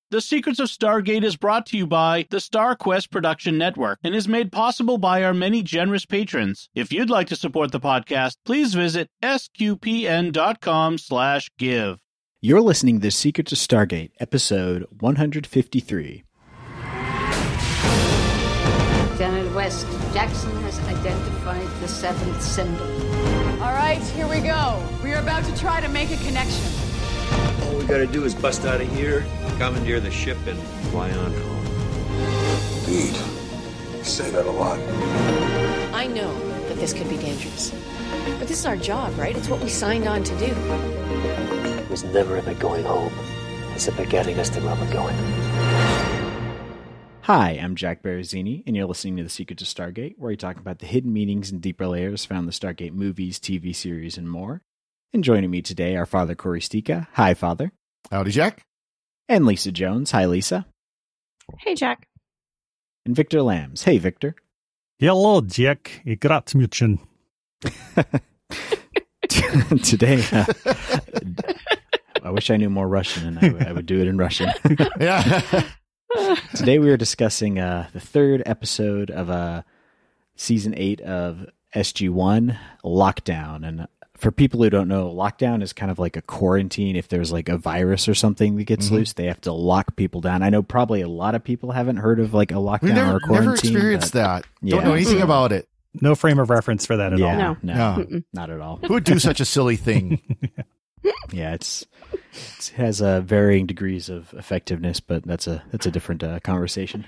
The Secrets of Stargate is brought to you by the StarQuest Production Network and is made possible by our many generous patrons. If you'd like to support the podcast, please visit sqpn.com/give. You're listening to The Secrets of Stargate, episode 153. Lieutenant West, Jackson has identified the seventh symbol. All right, here we go. We are about to try to make a connection. All we gotta do is bust out of here, commandeer the ship, and fly on home. Indeed. You say that a lot. I know that this could be dangerous. But this is our job, right? It's what we signed on to do. It was never about going home. It's about getting us to where we're going. Hi, I'm Jack Barazzini, and you're listening to The Secrets of Stargate, where we talk about the hidden meanings and deeper layers found in the Stargate movies, TV series, and more. And joining me today are Father Corey Stika. Hi, Father. Howdy, Jack. And Lisa Jones. Hi, Lisa. Hey, Jack. And Victor Lambs. Hey, Victor. Hello, Jack. Gratmutchen. Today, I wish I knew more Russian, and I would do it in Russian. Yeah. Today we are discussing the third episode of Season 8 of SG-1, Lockdown. And for people who don't know, Lockdown is kind of like a quarantine. If there's like a virus or something that gets loose, they have to lock people down. I know probably a lot of people haven't heard of like a lockdown or a quarantine. Never experienced that. Don't know anything about it. No frame of reference for that at all. No, not at all. Who would do such a silly thing? Yeah, it has varying degrees of effectiveness, but that's a different conversation.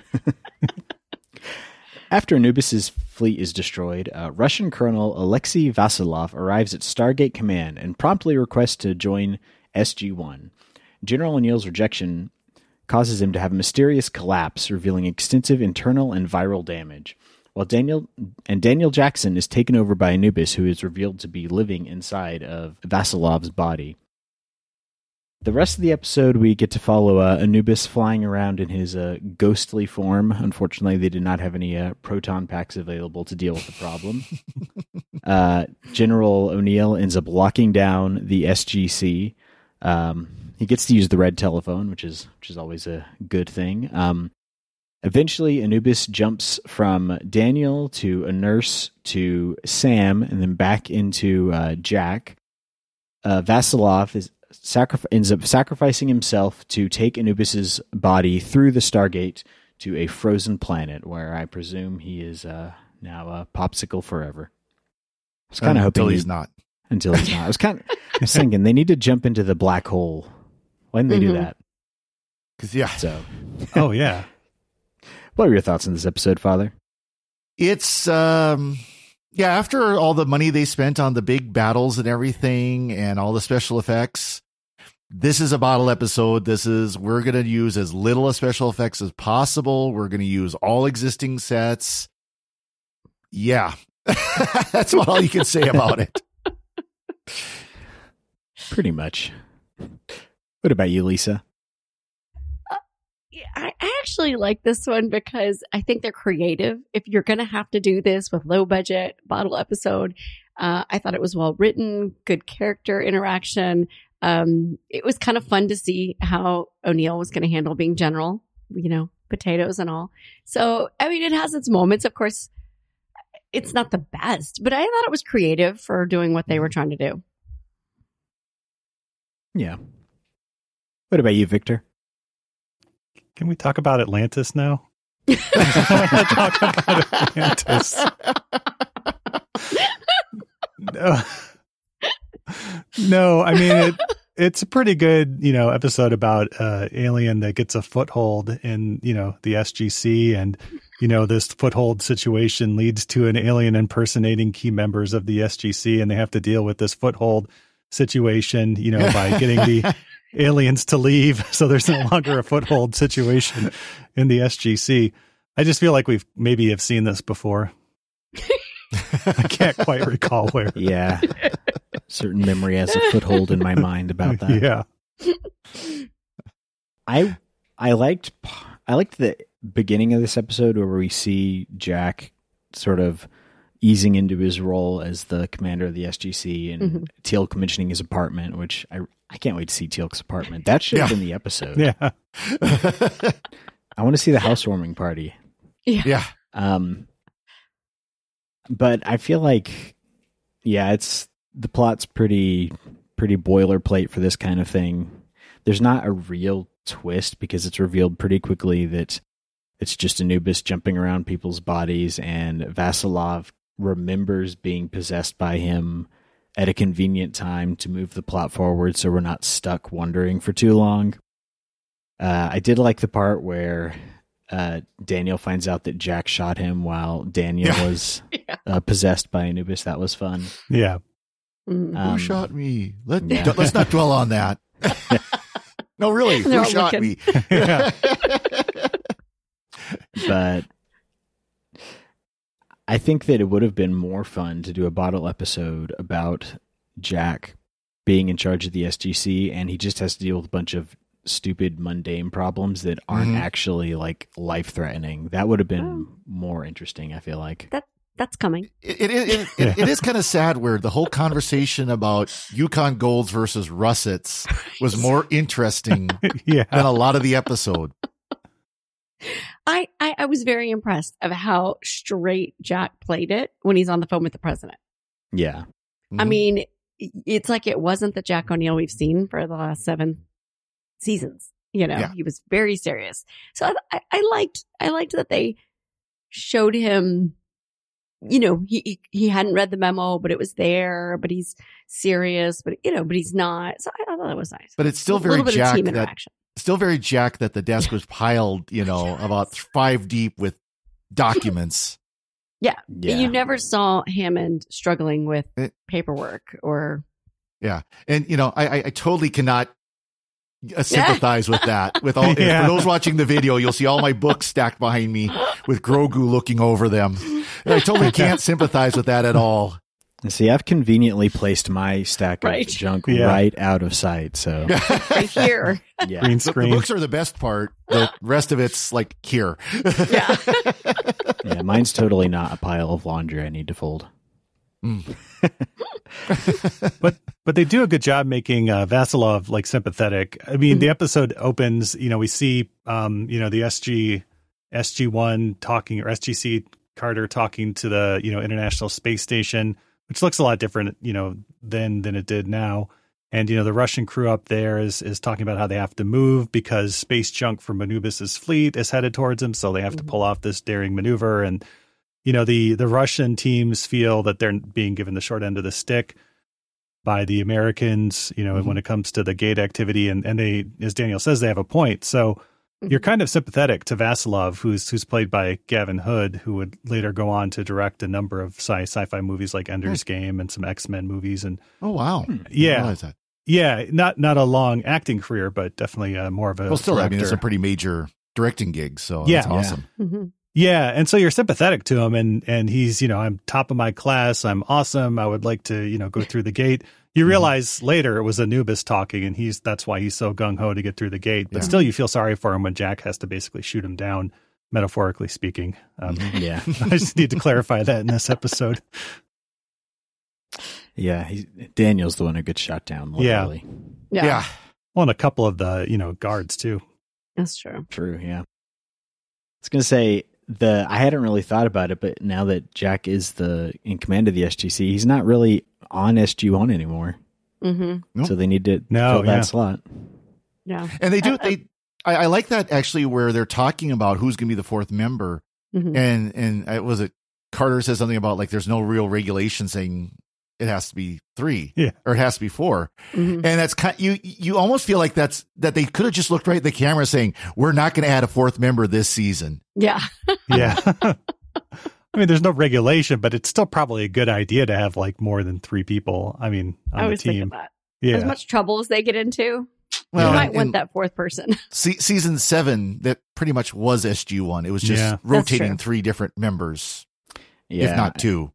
After Anubis's fleet is destroyed, Russian Colonel Alexei Vasilov arrives at Stargate Command and promptly requests to join SG-1. General O'Neill's rejection causes him to have a mysterious collapse, revealing extensive internal and viral damage. While Daniel Jackson is taken over by Anubis, who is revealed to be living inside of Vasilov's body. The rest of the episode, we get to follow Anubis flying around in his ghostly form. Unfortunately, they did not have any proton packs available to deal with the problem. General O'Neill ends up locking down the SGC. He gets to use the red telephone, which is always a good thing. Eventually, Anubis jumps from Daniel to a nurse to Sam, and then back into Jack. Vasilov ends up sacrificing himself to take Anubis's body through the Stargate to a frozen planet, where I presume he is now a popsicle forever. I was kind of hoping until he's not. Until he's not. I was thinking they need to jump into the black hole. Why didn't they do that? Oh yeah. What are your thoughts on this episode, Father? It's, after all the money they spent on the big battles and everything and all the special effects, this is a bottle episode. We're going to use as little of special effects as possible. We're going to use all existing sets. Yeah, that's all you can say about it. Pretty much. What about you, Lisa? I actually like this one because I think they're creative. If you're going to have to do this with low budget bottle episode, I thought it was well written, good character interaction. It was kind of fun to see how O'Neill was going to handle being general, potatoes and all. So, I mean, it has its moments. Of course, it's not the best, but I thought it was creative for doing what they were trying to do. Yeah. What about you, Victor? Can we talk about Atlantis now? Talk about Atlantis. No, I mean, it's a pretty good, episode about alien that gets a foothold in, the SGC, and, this foothold situation leads to an alien impersonating key members of the SGC, and they have to deal with this foothold situation, by getting the aliens to leave, so there's no longer a foothold situation in the SGC. I just feel like we've maybe have seen this before. I can't quite recall where. Yeah. Certain memory has a foothold in my mind about that. Yeah. I liked the beginning of this episode where we see Jack sort of easing into his role as the commander of the SGC, and Teal'c mentioning his apartment, which I can't wait to see Teal'c's apartment. That should have been the episode. Yeah. I want to see the housewarming party. Yeah. But I feel like, it's the plot's pretty boilerplate for this kind of thing. There's not a real twist because it's revealed pretty quickly that it's just Anubis jumping around people's bodies, and Vasilov remembers being possessed by him at a convenient time to move the plot forward so we're not stuck wondering for too long. I did like the part where Daniel finds out that Jack shot him while Daniel was possessed by Anubis. That was fun. Yeah. Who shot me? Let's not dwell on that. No, really, who shot me? But I think that it would have been more fun to do a bottle episode about Jack being in charge of the SGC, and he just has to deal with a bunch of stupid, mundane problems that aren't actually like life-threatening. That would have been more interesting, I feel like. That's coming. It is kind of sad where the whole conversation about Yukon Golds versus Russets was more interesting than a lot of the episode. I was very impressed of how straight Jack played it when he's on the phone with the president. Yeah. I mean, it's like it wasn't the Jack O'Neill we've seen for the last 7 seasons. You know, he was very serious. So I liked that they showed him, you know, he hadn't read the memo, but it was there, but he's serious, but he's not. So I thought that was nice. But it's still very Jack that the desk was piled, about 5 deep with documents. Yeah. You never saw Hammond struggling with paperwork or. Yeah. And, I totally cannot sympathize with that. With all, for those watching the video, you'll see all my books stacked behind me with Grogu looking over them. And I totally can't sympathize with that at all. See, I've conveniently placed my stack of junk right out of sight. So right here. Yeah. Green screen. The books are the best part. The rest of it's like here. Yeah, mine's totally not a pile of laundry I need to fold. But they do a good job making Vasilov like sympathetic. I mean, the episode opens, we see the SG-1 talking, or SGC Carter talking to the International Space Station, which looks a lot different than it did now. And the Russian crew up there is talking about how they have to move because space junk from Anubis's fleet is headed towards them, so they have to pull off this daring maneuver. And the Russian teams feel that they're being given the short end of the stick by the Americans, when it comes to the gate activity. And they, as Daniel says, they have a point. So you're kind of sympathetic to Vasilov, who's played by Gavin Hood, who would later go on to direct a number of sci-fi movies like Ender's Game and some X-Men movies. And oh wow, not a long acting career, but definitely more of a. Well, still, director. It's a pretty major directing gig, so that's awesome. Yeah, and so you're sympathetic to him, and he's, I'm top of my class, I'm awesome, I would like to, go through the gate. You realize later it was Anubis talking, and that's why he's so gung-ho to get through the gate. But still, you feel sorry for him when Jack has to basically shoot him down, metaphorically speaking. I just need to clarify that in this episode. Yeah, Daniel's the one who gets shot down, literally. Yeah. Well, and a couple of the, guards, too. That's true. True, yeah. I was going to say, I hadn't really thought about it, but now that Jack is in command of the SGC, he's not really on SG-1 anymore. So they need to fill that slot. Yeah. And they do, I like that actually where they're talking about who's going to be the 4th member. And was it Carter says something about like, there's no real regulation saying it has to be 3 or it has to be 4. And that's you almost feel like that they could have just looked right at the camera saying, we're not going to add a 4th member this season. Yeah. Yeah. I mean, there's no regulation, but it's still probably a good idea to have like more than 3 people. I mean, on the team. That. Yeah. As much trouble as they get into, you might want that 4th person. Season 7, that pretty much was SG-1. It was just rotating 3 different members, if not 2.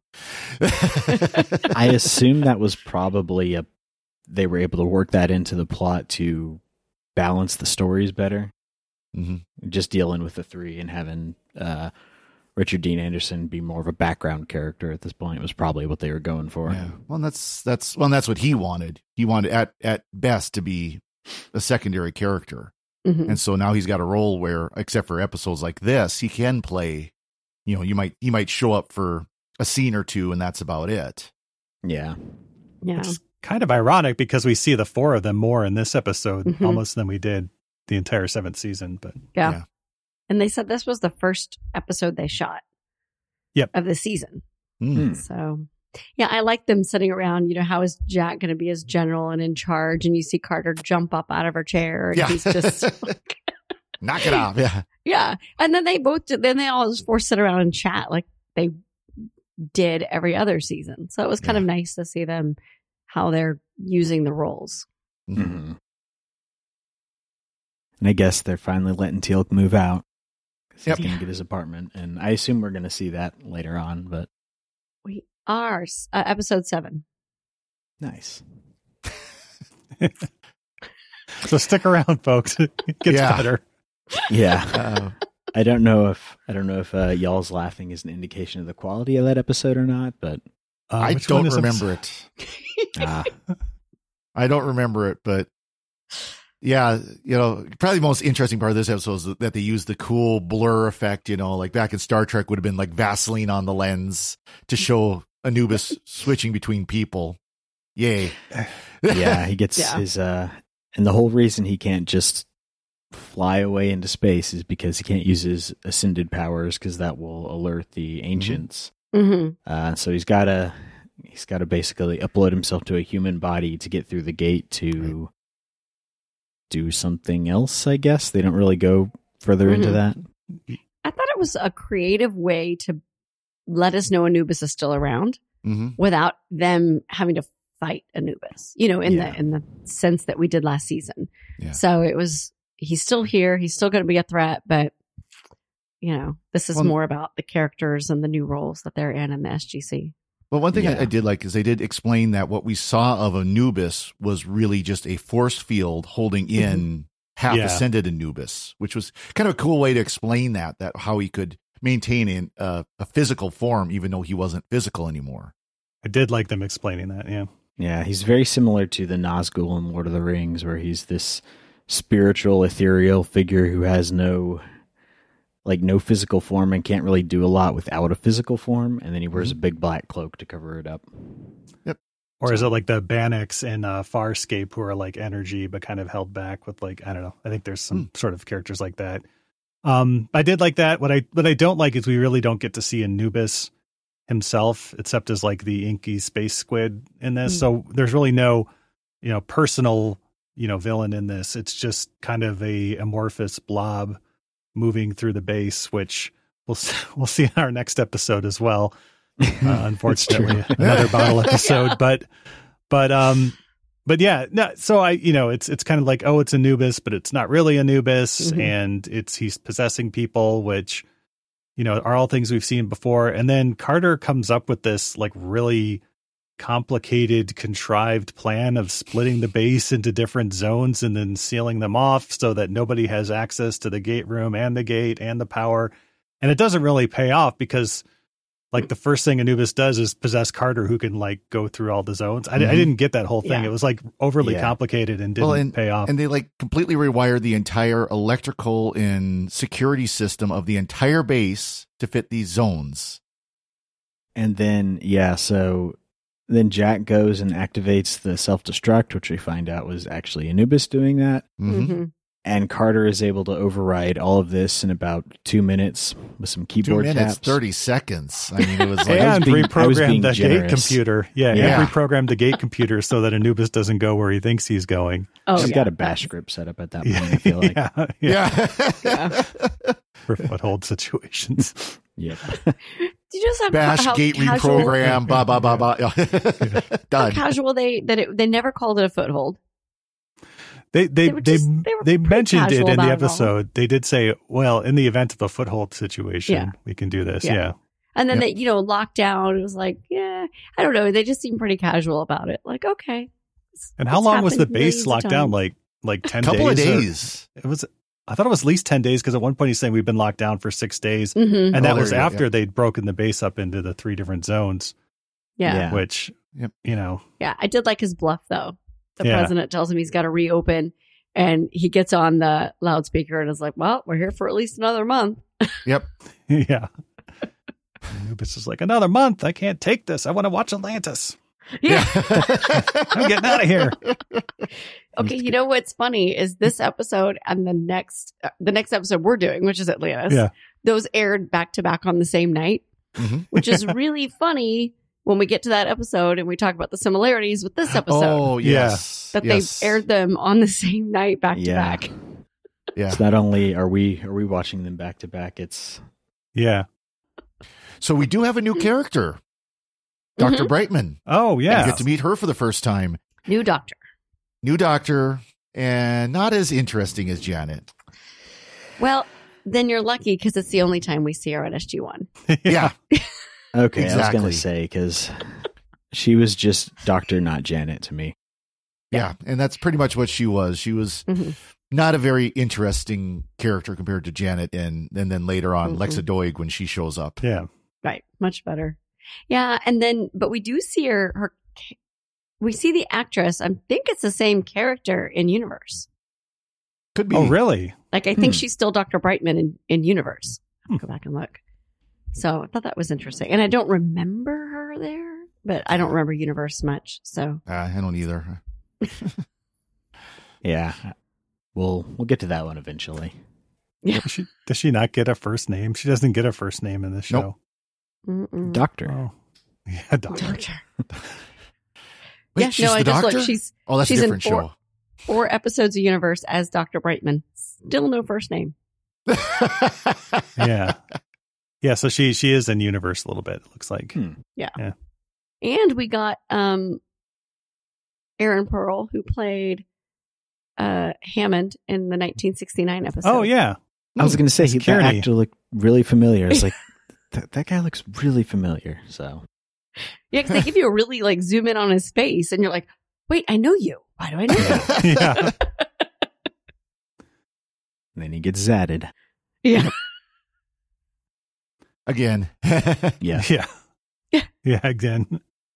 I assume that was probably they were able to work that into the plot to balance the stories better. Just dealing with the 3 and having Richard Dean Anderson be more of a background character at this point was probably what they were going for. Yeah. Well, that's what he wanted. He wanted at best to be a secondary character. Mhm. And so now he's got a role where, except for episodes like this, he can play, you know, he might show up for a scene or two and that's about it. Yeah. Yeah. It's kind of ironic because we see the four of them more in this episode Mhm. almost than we did the entire 7th season. But Yeah. And they said this was the first episode they shot. Yep. Of the season. Mm. So, yeah, I like them sitting around. You know, how is Jack going to be as general and in charge? And you see Carter jump up out of her chair, and Yeah. he's just Knock it off. Yeah. yeah. And then they all just forced sit around and chat like they did every other season. So it was kind of nice to see them how they're using the roles. Mm-hmm. And I guess they're finally letting Teal'c move out. He's Yep. going to get his apartment. And I assume we're going to see that later on, but We are episode 7. nice. so stick around, folks. It gets Yeah. better. Yeah. I don't know if y'all's laughing is an indication of the quality of that episode or not, but I which one don't is remember it. I don't remember it, but yeah, you know, probably the most interesting part of this episode is that they used the cool blur effect, you know, like back in Star Trek would have been like Vaseline on the lens to show Anubis switching between people. Yay. yeah, he gets his and the whole reason he can't just fly away into space is because he can't use his ascended powers because that will alert the ancients. Mm-hmm. So he's got to basically upload himself to a human body to get through the gate to do something else, I guess. They don't really go further into that. I thought it was a creative way to let us know Anubis is still around without them having to fight Anubis, you know, in the sense that we did last season. Yeah. So it was, he's still here. He's still going to be a threat, but you know, this is more about the characters and the new roles that they're in the SGC. Well, one thing I did like is they did explain that what we saw of Anubis was really just a force field holding in half ascended Anubis, which was kind of a cool way to explain that how he could maintain a physical form, even though he wasn't physical anymore. I did like them explaining that. Yeah. Yeah. He's very similar to the Nazgul in Lord of the Rings, where he's this spiritual, ethereal figure who has no physical form and can't really do a lot without a physical form. And then he wears a big black cloak to cover it up. Yep. Or is it like the Bannocs in Farscape who are like energy, but kind of held back with like, I don't know. I think there's some sort of characters like that. I did like that. What I don't like is we really don't get to see Anubis himself, except as like the inky space squid in this. So there's really no, you know, personal, you know, villain in this. It's just kind of a amorphous blob moving through the base, which we'll see in our next episode as well. Unfortunately, another bottle episode, but yeah, no. So it's kind of like, oh, it's Anubis, but it's not really Anubis, and he's possessing people, which, you know, are all things we've seen before. And then Carter comes up with this like really complicated, contrived plan of splitting the base into different zones and then sealing them off so that nobody has access to the gate room and the gate and the power. And it doesn't really pay off because like the first thing Anubis does is possess Carter, who can like go through all the zones. I didn't get that whole thing. It was like overly complicated and didn't pay off. And they like completely rewired the entire electrical and security system of the entire base to fit these zones. And then, then Jack goes and activates the self-destruct, which we find out was actually Anubis doing that. And Carter is able to override all of this in about 2 minutes with some keyboard 2 minutes, taps. 30 seconds. I mean, it was like... and reprogram the generous. gate computer. Yeah, and reprogram the gate computer so that Anubis doesn't go where he thinks he's going. Oh, he's got a bash script set up at that point, I feel like. For foothold situations. Yep. You just have bash gate reprogram, blah, blah, blah, blah. Done. How casual they never called it a foothold. They mentioned it in the episode. They did say, well, in the event of a foothold situation, we can do this. Yeah. And then they, locked down. It was like, I don't know. They just seemed pretty casual about it. Like, okay. And how long was the base locked down? Like 10 days? Couple of days. It was, I thought it was at least 10 days because at one point he's saying we've been locked down for 6 days. Mm-hmm. And that was after they'd broken the base up into the 3 different zones. Yeah. Which, you know. Yeah, I did like his bluff, though. The president tells him he's got to reopen, and he gets on the loudspeaker and is like, well, we're here for at least another month. Yep. Yeah. Anubis is like, another month? I can't take this. I want to watch Atlantis. Yeah. I'm getting out of here. Okay, you know what's funny is this episode and the next episode we're doing, which is Atlantis, those aired back to back on the same night, which is really funny when we get to that episode and we talk about the similarities with this episode. Oh, yes. That they aired them on the same night back to back. Yeah. It's not only are we watching them back to back, it's So we do have a new character. Dr. Brightman. Oh, yeah. We get to meet her for the first time. New doctor, and not as interesting as Janet. Well, then you're lucky because it's the only time we see her at SG-1. Yeah. Okay, Exactly. I was going to say, because she was just Doctor, not Janet to me. Yeah, and that's pretty much what she was. She was not a very interesting character compared to Janet, and then later on, Lexa Doig when she shows up. Yeah. Right, much better. Yeah, and then, but we do see her we see the actress. I think it's the same character in Universe. Could be. Oh, really? Like, I think she's still Dr. Brightman in Universe. I'll go back and look. So I thought that was interesting. And I don't remember her there, but I don't remember Universe much. So I don't either. Yeah. We'll get to that one eventually. Yeah. Does she not get a first name? She doesn't get a first name in the show. Nope. Doctor. Oh. Yeah, Doctor. Wait, yeah, she's no, the I just doctor? looked. She's that's she's a different in show. 4 episodes of Universe as Dr. Brightman. Still no first name. Yeah. Yeah, so she is in Universe a little bit, it looks like. Yeah. And we got Aaron Pearl, who played Hammond in the 1969 episode. Oh, yeah. I was going to say, that Kearney. actor looked really familiar. It's like, that guy looks really familiar. So, Yeah, because they give you a really, like, zoom in on his face, and you're like, wait, I know you. Why do I know you? Yeah. and then he gets zatted. Yeah. Again. Yeah. Yeah. Yeah, again.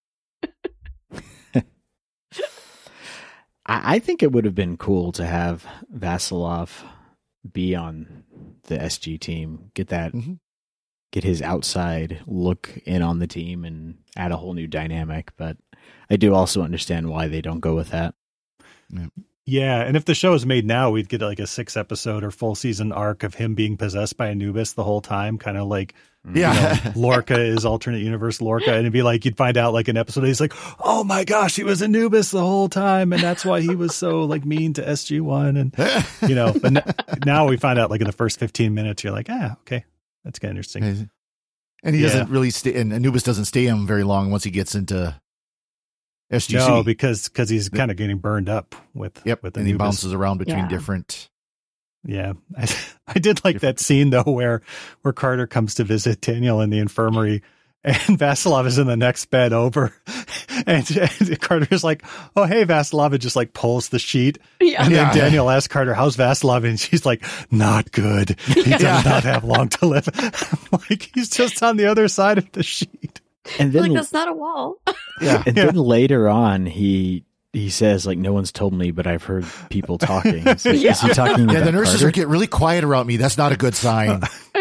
I think it would have been cool to have Vasilov be on the SG team, get his outside look in on the team and add a whole new dynamic. But I do also understand why they don't go with that. Yeah, and if the show is made now, we'd get like a 6-episode or full season arc of him being possessed by Anubis the whole time, kind of like, Lorca is alternate universe Lorca, and it'd be like you'd find out like an episode, he's like, oh my gosh, he was Anubis the whole time, and that's why he was so like mean to SG-1, and but now we find out like in the first 15 minutes, you're like, okay, that's kind of interesting. And he doesn't really stay, and Anubis doesn't stay him very long once he gets into SGC. No, because he's kind of getting burned up with Anubis. And he bounces around between different. Yeah, I did like that scene though where Carter comes to visit Daniel in the infirmary, and Vasilov is in the next bed over, and Carter's like, "Oh hey, Vasilov," and just like pulls the sheet, and then Daniel asks Carter, "How's Vasilov?" and she's like, "Not good. He does not have long to live." Like he's just on the other side of the sheet. And then, like, that's not a wall. Then later on, he says, like, no one's told me, but I've heard people talking. So is he talking about the nurses Carter? are getting really quiet around me. That's not a good sign.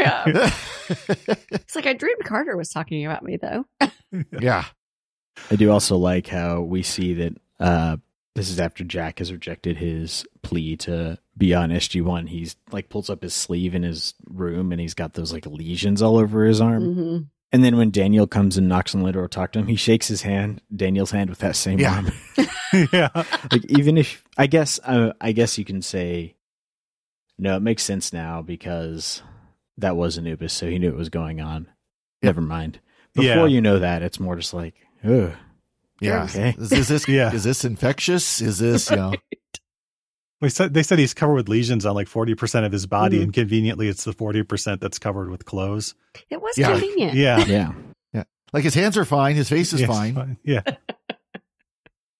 It's like I dreamed Carter was talking about me, though. Yeah. I do also like how we see that this is after Jack has rejected his plea to be on SG-1. He's like pulls up his sleeve in his room, and he's got those like lesions all over his arm. Mm-hmm. And then when Daniel comes and knocks on the door to talk to him, he shakes his hand, Daniel's hand, with that same arm. Yeah. Like, even if I guess you can say, no, it makes sense now because that was Anubis, so he knew it was going on. Never mind. Before you know that, it's more just like, ugh. Yeah. Okay. Is this infectious? Is this, They said he's covered with lesions on like 40% of his body, and conveniently it's the 40% that's covered with clothes. It was convenient. Yeah. Like his hands are fine, his face is fine. Yeah.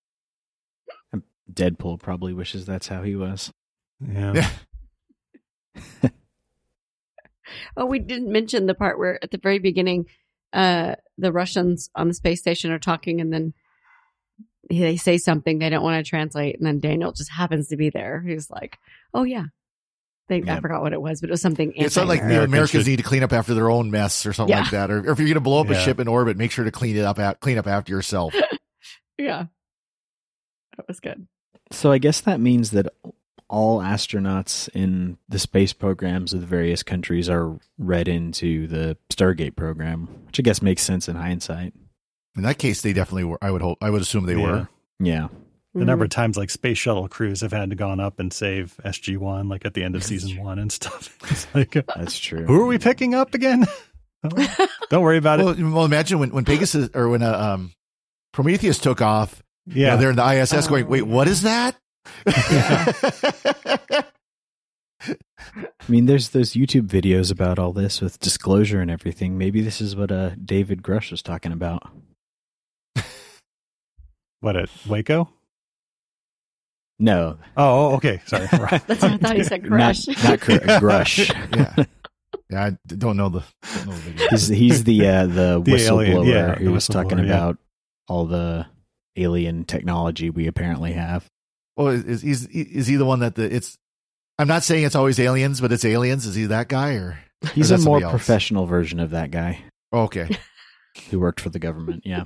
Deadpool probably wishes that's how he was. Yeah. Oh, we didn't mention the part where at the very beginning, the Russians on the space station are talking, and then they say something they don't want to translate, and then Daniel just happens to be there. He's like, "Oh yeah." I forgot what it was, but it was something. It's not like Americans need to clean up after their own mess or something like that. Or if you're going to blow up a ship in orbit, make sure to clean up after yourself. Yeah, that was good. So I guess that means that all astronauts in the space programs of the various countries are read into the Stargate program, which I guess makes sense in hindsight. In that case, they definitely were. I would assume they were. Yeah. The number of times like space shuttle crews have had to gone up and save SG-1, like at the end of season 1 and stuff. It's like, that's true. Who are we picking up again? Don't worry about it. Well, imagine when Pegasus or when Prometheus took off. Yeah, they're in the ISS going, wait, what is that? I mean, there's those YouTube videos about all this with disclosure and everything. Maybe this is what David Grush was talking about. What, at Waco? No. Oh, okay. Sorry. That's what I thought he said. Grush. Not Grush. Yeah, I don't know the video. He's the whistleblower who was talking about all the alien technology we apparently have. Well, is he the one that it's? I'm not saying it's always aliens, but it's aliens. Is he that guy or? He's a more professional version of that guy. Oh, okay. Who worked for the government? Yeah.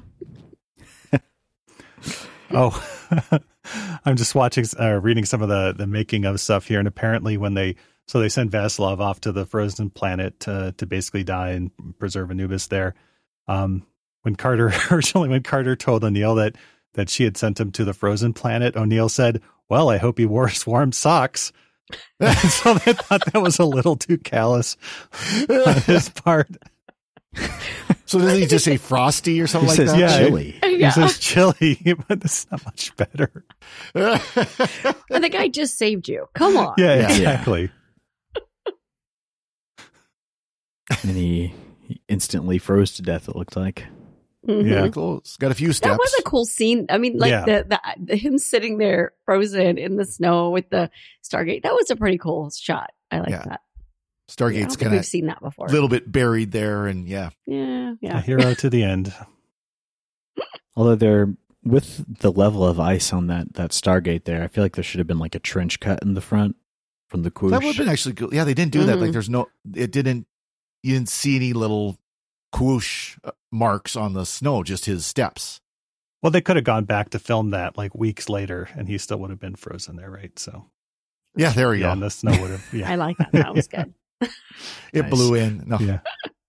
Oh, I'm just reading some of the making of stuff here, and apparently when they send Vasilov off to the frozen planet to basically die and preserve Anubis there. When Carter told O'Neill that she had sent him to the frozen planet, O'Neill said, "Well, I hope he wore warm socks." So they thought that was a little too callous on his part. So does he just say frosty or something like that? Yeah, chilly. He says chilly, but it's not much better. And the guy just saved you. Come on. Yeah, exactly. And he instantly froze to death, it looked like. Mm-hmm. Yeah, close. Got a few steps. That was a cool scene. I mean, like the him sitting there frozen in the snow with the Stargate. That was a pretty cool shot. I like that. Stargate's kind of we've seen that before. A little bit buried there, and yeah. A hero to the end. Although they're with the level of ice on that Stargate there, I feel like there should have been like a trench cut in the front from the Kwoosh. That would have been actually good. Yeah, they didn't do that. Like you didn't see any little Kwoosh marks on the snow, just his steps. Well, they could have gone back to film that like weeks later, and he still would have been frozen there, right? So yeah, there we go. And the snow would have. Yeah. I like that. That was good. It Nice. blew in. No. Yeah.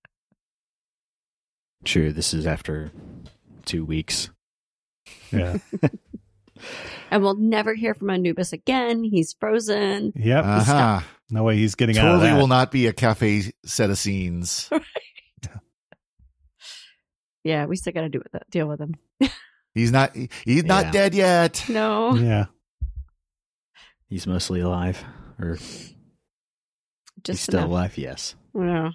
True, this is after 2 weeks. Yeah. And we'll never hear from Anubis again. He's frozen. Yep. Uh-huh. No way he's getting out of Totally that. will not be a cafe set of scenes. Yeah, we still got to deal with him. He's not dead yet. No. Yeah. He's mostly alive. Or Just he's still enough. alive, yes. No.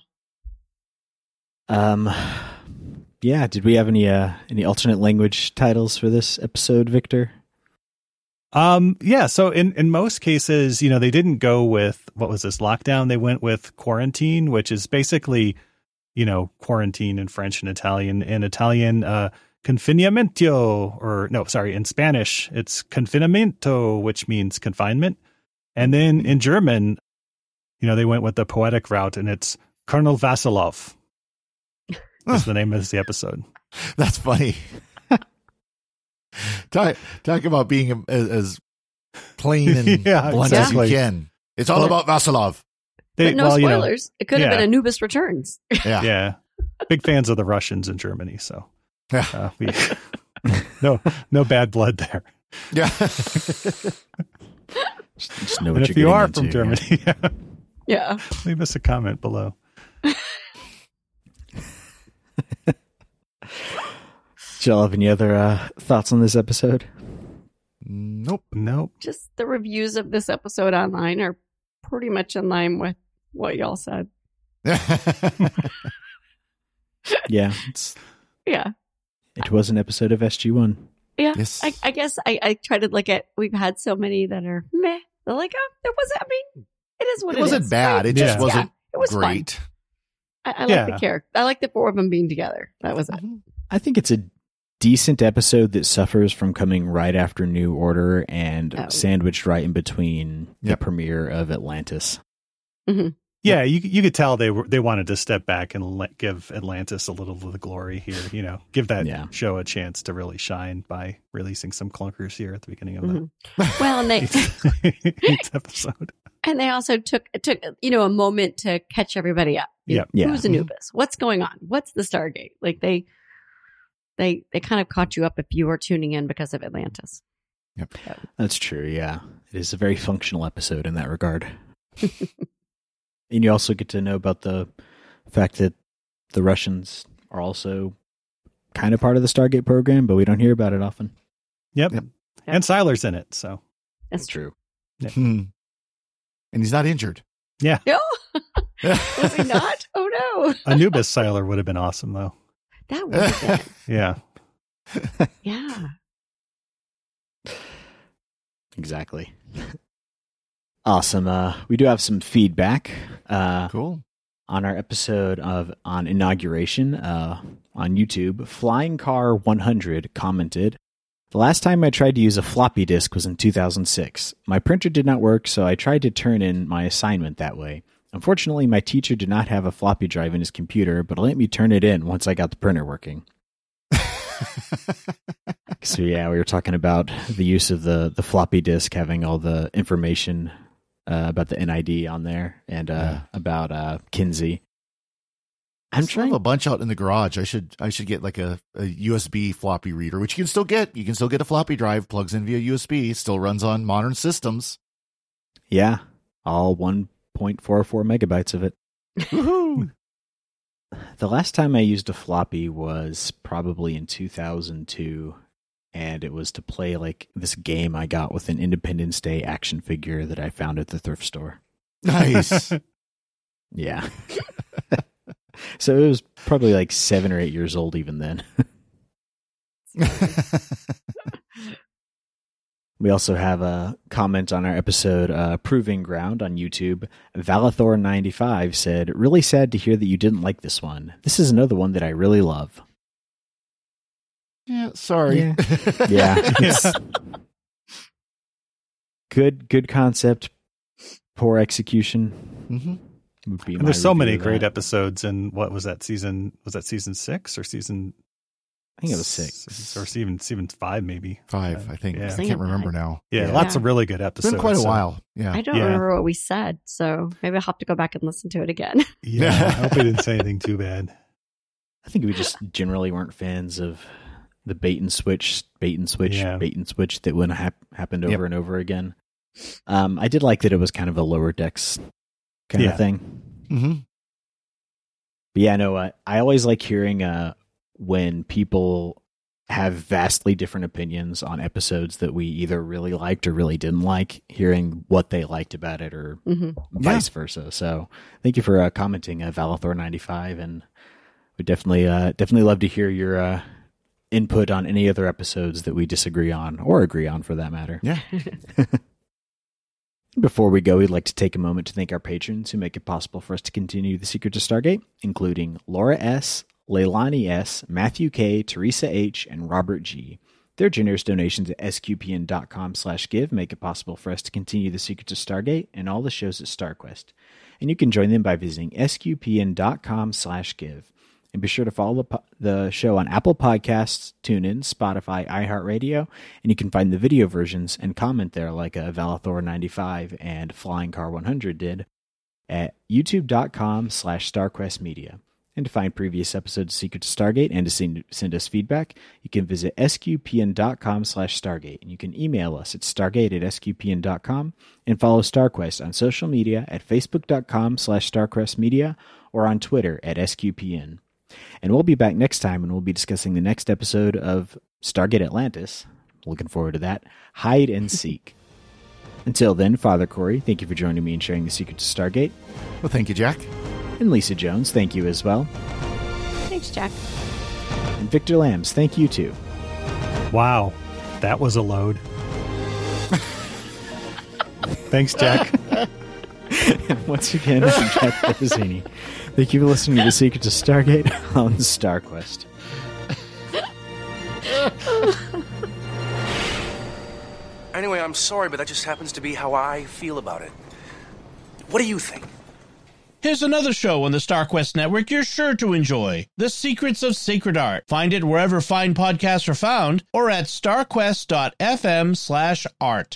Yeah, did we have any alternate language titles for this episode, Victor? Yeah, so in most cases, they didn't go with, what was this, lockdown? They went with quarantine, which is basically, quarantine in French and Italian. In Italian, confinamento, in Spanish, it's confinamento, which means confinement. And then in German, they went with the poetic route, and it's Colonel Vasilov. That's the name of the episode. That's funny. Talk about being as plain and blunt as you can. It's all about Vasilov. But no spoilers. It could have been Anubis Returns. Yeah. Yeah. Big fans of the Russians in Germany, so no bad blood there. Yeah. Just know what and you're if you are into, from Germany, yeah, leave us a comment below. Do y'all have any other thoughts on this episode? Nope. Just the reviews of this episode online are pretty much in line with what y'all said. Yeah. It was an episode of SG-1. Yeah. Yes. I guess I try to look at, we've had so many that are meh. They're like, oh, there was, It is what it wasn't is, bad. right? It just wasn't it was great. Fun. I like the character. I like the four of them being together. That was it. I think it's a decent episode that suffers from coming right after New Order and sandwiched right in between the premiere of Atlantis. Mm-hmm. Yeah, you could tell they wanted to step back and give Atlantis a little of the glory here. You know, give that show a chance to really shine by releasing some clunkers here at the beginning of the well, and they each episode. And they also took a moment to catch everybody up. Who's Anubis? What's going on? What's the Stargate? Like they kind of caught you up if you were tuning in because of Atlantis. Yep, that's true. Yeah, it is a very functional episode in that regard. And you also get to know about the fact that the Russians are also kind of part of the Stargate program, but we don't hear about it often. Yep. And Siler's in it, so that's true. Yeah. And he's not injured. Yeah. No. Was he not? Oh no. Anubis Siler would have been awesome, though. That would have been. Yeah. Yeah. Exactly. Awesome. We do have some feedback. Cool. On our episode on inauguration on YouTube, Flying Car 100 commented, "The last time I tried to use a floppy disk was in 2006. My printer did not work, so I tried to turn in my assignment that way. Unfortunately, my teacher did not have a floppy drive in his computer, but let me turn it in once I got the printer working." So yeah, we were talking about the use of the floppy disk having all the information about the NID on there and about Kinsey. I'm trying a bunch out in the garage. I should get like a USB floppy reader, which you can still get. You can still get a floppy drive, plugs in via USB, still runs on modern systems. Yeah, all 1.44 megabytes of it. Woohoo! The last time I used a floppy was probably in 2002. And it was to play like this game I got with an Independence Day action figure that I found at the thrift store. Nice. Yeah. So it was probably like 7 or 8 years old even then. We also have a comment on our episode, Proving Ground on YouTube. Valathor95 said, "Really sad to hear that you didn't like this one. This is another one that I really love." Yeah, sorry. Yeah. Good concept, poor execution. Mm-hmm. And there's so many great episodes in what was that season? Was that season 6 or season? I think it was 6 or season 5 maybe. 5, I think. Yeah. I can't remember now. Yeah, lots of really good episodes. It's been quite a while. Yeah, I don't remember what we said, so maybe I'll have to go back and listen to it again. Yeah, I hope we didn't say anything too bad. I think we just generally weren't fans of the bait and switch that would have happened over and over again. I did like that it was kind of a lower decks kind of thing. Mm-hmm. But yeah, no, I always like hearing when people have vastly different opinions on episodes that we either really liked or really didn't like, hearing what they liked about it or vice versa. So thank you for commenting, Valathor95, and we definitely love to hear your input on any other episodes that we disagree on or agree on, for that matter. Yeah. Before we go, we'd like to take a moment to thank our patrons who make it possible for us to continue The Secret to Stargate, including Laura S., Leilani S., Matthew K., Teresa H., and Robert G. Their generous donations at sqpn.com/give make it possible for us to continue The Secret to Stargate and all the shows at StarQuest. And you can join them by visiting sqpn.com/give. And be sure to follow the show on Apple Podcasts, TuneIn, Spotify, iHeartRadio, and you can find the video versions and comment there like Valathor95 and Flying Car 100 did at youtube.com/StarQuestMedia. And to find previous episodes of Secret to Stargate and to send us feedback, you can visit sqpn.com/Stargate. And you can email us at stargate@sqpn.com and follow StarQuest on social media at facebook.com/StarQuestMedia or on Twitter at SQPN. And we'll be back next time and we'll be discussing the next episode of Stargate Atlantis. Looking forward to that. Hide and Seek. Until then, Father Corey, thank you for joining me and sharing the secret to Stargate. Well, thank you, Jack. And Lisa Jones, thank you as well. Thanks, Jack. And Victor Lambs, thank you too. Wow, that was a load. Thanks, Jack. And once again, I'm Jack Pezzini. Thank you for listening to The Secrets of Stargate on StarQuest. Anyway, I'm sorry, but that just happens to be how I feel about it. What do you think? Here's another show on the StarQuest Network you're sure to enjoy. The Secrets of Sacred Art. Find it wherever fine podcasts are found or at starquest.fm/art.